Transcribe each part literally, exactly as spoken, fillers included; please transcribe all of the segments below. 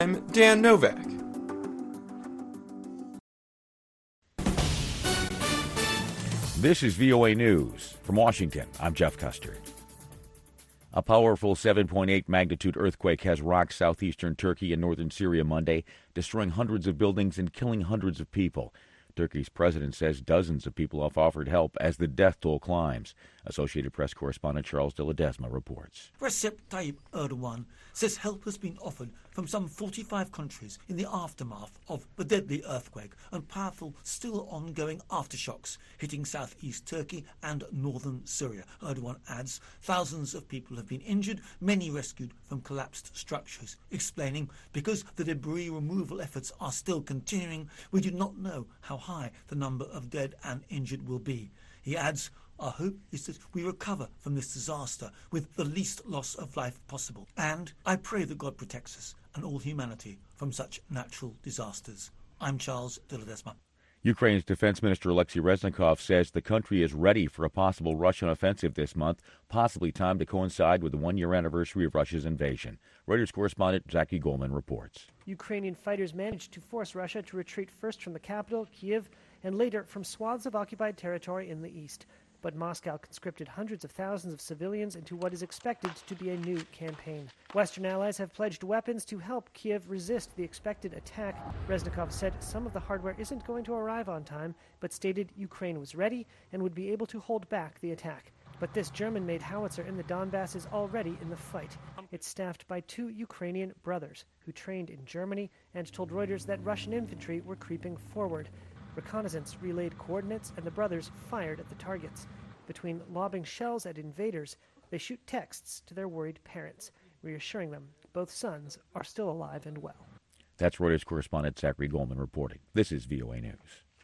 I'm Dan Novak. This is V O A News. From Washington, I'm Jeff Custer. A powerful seven point eight magnitude earthquake has rocked southeastern Turkey and northern Syria Monday, destroying hundreds of buildings and killing hundreds of people. Turkey's president says dozens of people have offered help as the death toll climbs. Associated Press correspondent Charles de Ledesma reports. Recep Tayyip Erdogan says help has been offered from some forty-five countries in the aftermath of the deadly earthquake and powerful, still ongoing aftershocks hitting southeast Turkey and northern Syria. Erdogan adds thousands of people have been injured, many rescued from collapsed structures, explaining because the debris removal efforts are still continuing, we do not know how high the number of dead and injured will be. He adds, our hope is that we recover from this disaster with the least loss of life possible. And I pray that God protects us and all humanity from such natural disasters. I'm Charles de Ledesma. Ukraine's Defense Minister Alexei Reznikov says the country is ready for a possible Russian offensive this month, possibly timed to coincide with the one-year anniversary of Russia's invasion. Reuters correspondent Jackie Goldman reports. Ukrainian fighters managed to force Russia to retreat first from the capital, Kyiv, and later from swaths of occupied territory in the east. But Moscow conscripted hundreds of thousands of civilians into what is expected to be a new campaign. Western allies have pledged weapons to help Kyiv resist the expected attack. Reznikov said some of the hardware isn't going to arrive on time, but stated Ukraine was ready and would be able to hold back the attack. But this German-made howitzer in the Donbass is already in the fight. It's staffed by two Ukrainian brothers who trained in Germany and told Reuters that Russian infantry were creeping forward. Reconnaissance relayed coordinates, and the brothers fired at the targets. Between lobbing shells at invaders, they shoot texts to their worried parents, reassuring them both sons are still alive and well. That's Reuters correspondent Zachary Goldman reporting. This is V O A News.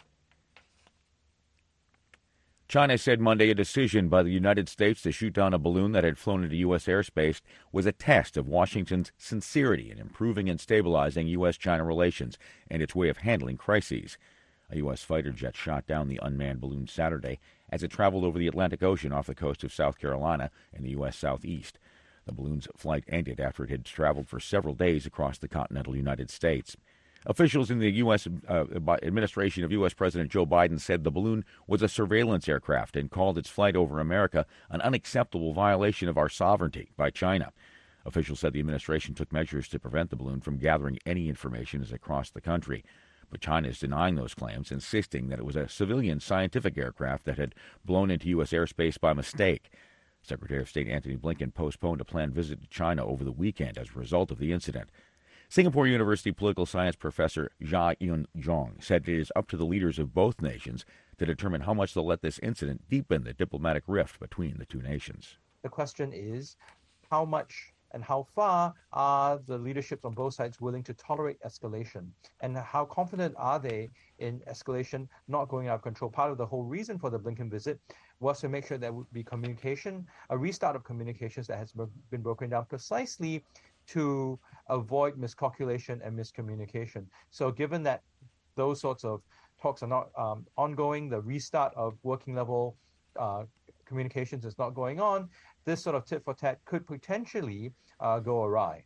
China said Monday a decision by the United States to shoot down a balloon that had flown into U S airspace was a test of Washington's sincerity in improving and stabilizing U S China relations and its way of handling crises. A U S fighter jet shot down the unmanned balloon Saturday as it traveled over the Atlantic Ocean off the coast of South Carolina in the U S southeast. The balloon's flight ended after it had traveled for several days across the continental United States. Officials in the U S uh, administration of U S President Joe Biden said the balloon was a surveillance aircraft and called its flight over America an unacceptable violation of our sovereignty by China. Officials said the administration took measures to prevent the balloon from gathering any information as it crossed the country. But China is denying those claims, insisting that it was a civilian scientific aircraft that had blown into U S airspace by mistake. Secretary of State Antony Blinken postponed a planned visit to China over the weekend as a result of the incident. Singapore University political science professor Jia Yun Zhong said it is up to the leaders of both nations to determine how much they'll let this incident deepen the diplomatic rift between the two nations. The question is how much and how far are the leaderships on both sides willing to tolerate escalation? And how confident are they in escalation not going out of control? Part of the whole reason for the Blinken visit was to make sure there would be communication, a restart of communications that has been broken down precisely to avoid miscalculation and miscommunication. So given that those sorts of talks are not um, ongoing, the restart of working level uh, communications is not going on, this sort of tit for tat could potentially uh, go awry.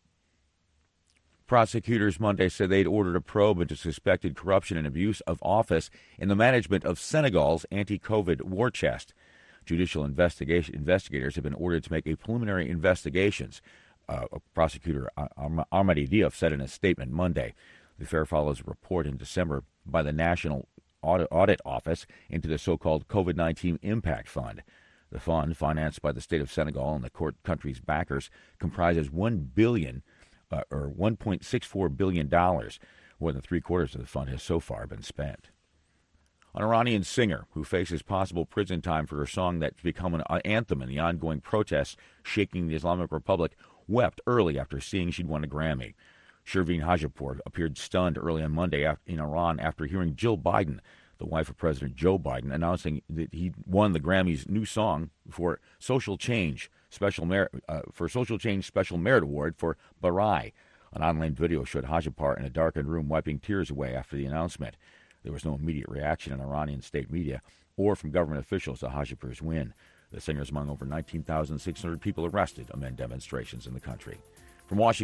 Prosecutors Monday said they'd ordered a probe into suspected corruption and abuse of office in the management of Senegal's anti-COVID war chest. Judicial investigation investigators have been ordered to make a preliminary investigations. Uh, Prosecutor Amady Diop said in a statement Monday. The affair follows a report in December by the National Audit, Audit Office into the so-called COVID nineteen Impact Fund. The fund, financed by the state of Senegal and the court country's backers, comprises one billion dollars uh, or one point six four billion dollars. More than three quarters of the fund has so far been spent. An Iranian singer who faces possible prison time for her song that's become an anthem in the ongoing protests shaking the Islamic Republic wept early after seeing she'd won a Grammy. Shervin Hajipour appeared stunned early on Monday in Iran after hearing Jill Biden, the wife of President Joe Biden, announcing that he won the Grammy's new song for social change special merit uh, for social change special merit award for Barai. An online video showed Hajipour in a darkened room wiping tears away after the announcement. There was no immediate reaction in Iranian state media or from government officials to Hajipour's win. The singer is among over nineteen thousand six hundred people arrested amid demonstrations in the country. From Washington.